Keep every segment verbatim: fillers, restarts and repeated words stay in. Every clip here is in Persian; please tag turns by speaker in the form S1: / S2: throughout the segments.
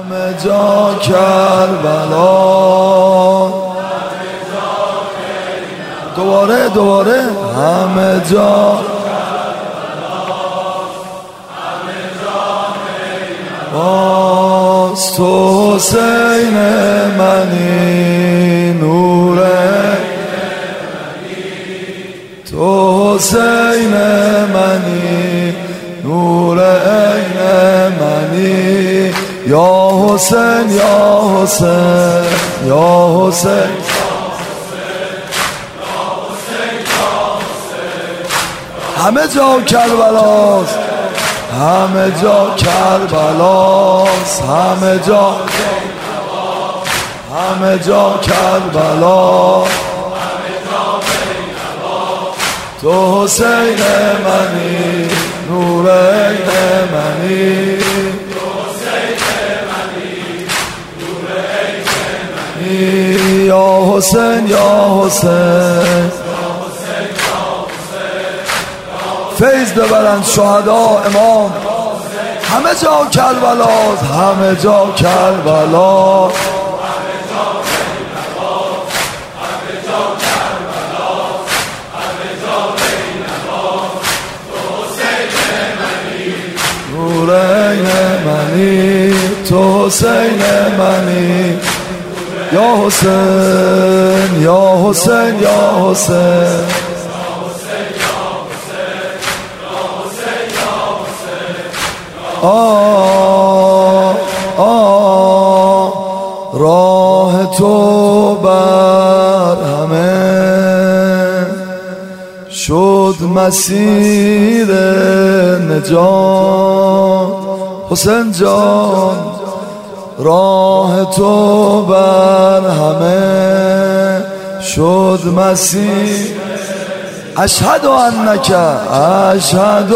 S1: همه جا کربلا. دوباره دوباره همه جا باز تو حسین منی، نور تو حسین منی، نور عین منی. یا حسین یا حسین یا حسین همه جا کربلاست، همه جا کربلاست، همه جا همه جا کربلا. تو حسین منی، نور عین منی. یا حسین یا حسین فیض ببرند شهدا امام. همه جا کربلاست، همه جا کربلا. نور عین منی، تو حسین منی. یا حسین یا حسین یا حسین آه آه راه تو بر همه شد مسیر نجات. حسین جان راه تو بر همه شد مسیر. اشهد انک اشهد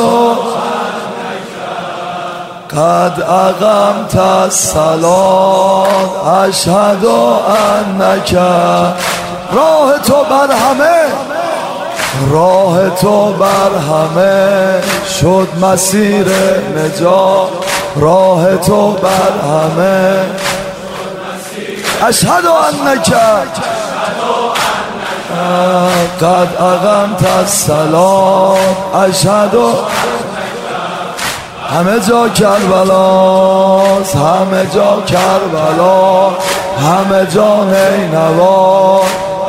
S1: قد اقمت الصلاة. اشهد انک راه تو بر همه، راه تو بر همه شد مسیر نجات. راه تو بر همه اشهد انک قد اقمت الصلاة. اشهد همه جا کربلاست، همه جا کربلا، همه جا نینوا.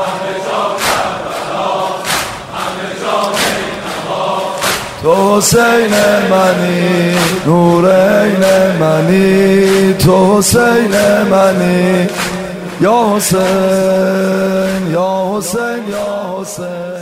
S1: تو حسین منی، نور عین منی. تو حسین منی. یا حسین یا حسین یا حسین